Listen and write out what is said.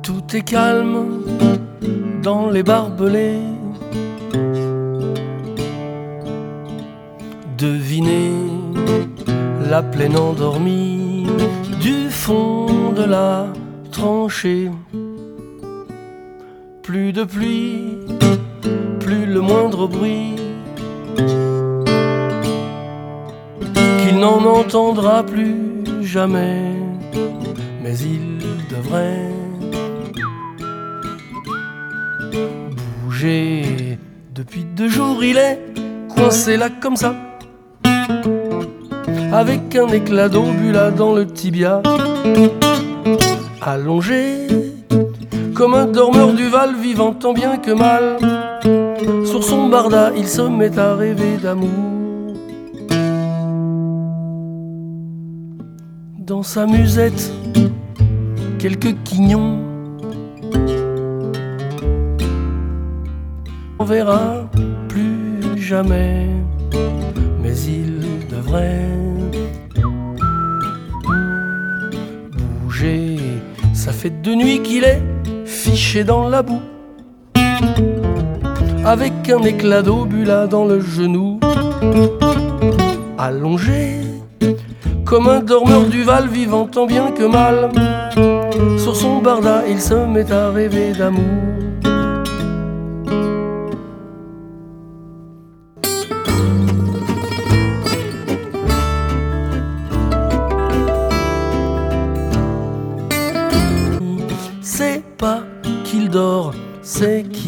Tout est calme dans les barbelés. Devinez la plaine endormie du fond de la tranchée. Plus de pluie, plus le moindre bruit, qu'il n'en entendra plus jamais. Mais il devrait bouger. Depuis 2 jours il est coincé là comme ça, avec un éclat d'obula dans le tibia, allongé comme un dormeur du Val, vivant tant bien que mal. Sur son barda il se met à rêver d'amour. Dans sa musette quelques quignons, on verra plus jamais. Mais il devrait bouger. Ça fait 2 nuits qu'il est fiché dans la boue, avec un éclat d'obula dans le genou, allongé comme un dormeur du Val, vivant tant bien que mal. Sur son barda il se met à rêver d'amour. C'est pas qu'il dort, c'est qu'il